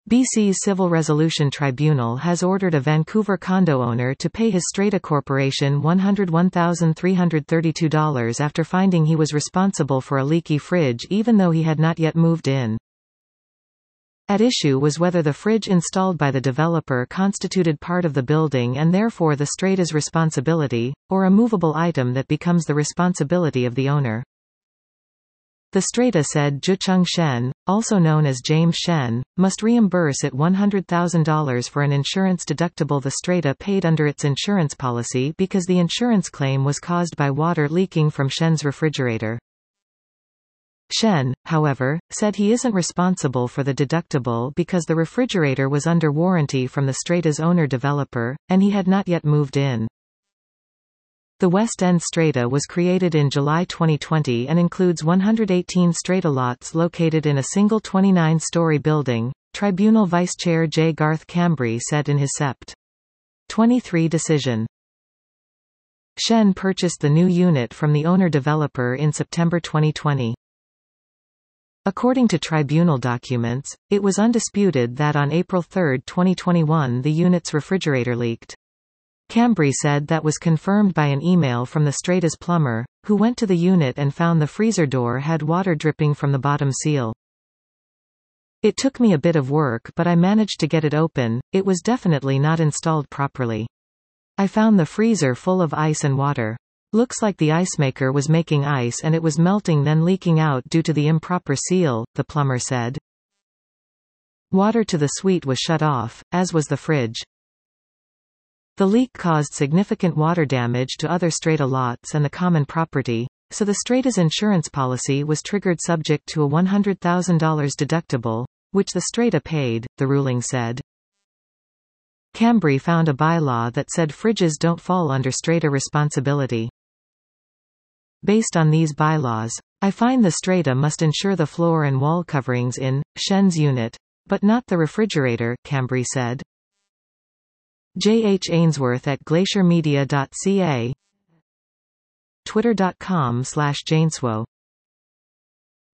BC's Civil Resolution Tribunal has ordered a Vancouver condo owner to pay his Strata Corporation $101,332 after finding he was responsible for a leaky fridge even though he had not yet moved in. At issue was whether the fridge installed by the developer constituted part of the building and therefore the Strata's responsibility, or a movable item that becomes the responsibility of the owner. The Strata said Zhucheng Shen, also known as James Shen, must reimburse it $100,000 for an insurance deductible the Strata paid under its insurance policy because the insurance claim was caused by water leaking from Shen's refrigerator. Shen, however, said he isn't responsible for the deductible because the refrigerator was under warranty from the Strata's owner-developer, and he had not yet moved in. The West End Strata was created in July 2020 and includes 118 strata lots located in a single 29-story building, Tribunal Vice Chair J. Garth Cambry said in his Sept. 23 decision. Shen purchased the new unit from the owner-developer in September 2020. According to tribunal documents, it was undisputed that on April 3, 2021 the unit's refrigerator leaked. Cambry said that was confirmed by an email from the Strata's plumber, who went to the unit and found the freezer door had water dripping from the bottom seal. It took me a bit of work but I managed to get it open, it was definitely not installed properly. I found the freezer full of ice and water. Looks like the ice maker was making ice and it was melting then leaking out due to the improper seal, the plumber said. Water to the suite was shut off, as was the fridge. The leak caused significant water damage to other Strata lots and the common property, so the Strata's insurance policy was triggered subject to a $100,000 deductible, which the Strata paid, the ruling said. Cambry found a bylaw that said fridges don't fall under Strata responsibility. Based on these bylaws, I find the Strata must insure the floor and wall coverings in Shen's unit, but not the refrigerator, Cambry said. J. H. Ainsworth at glaciermedia.ca, twitter.com/Jainswo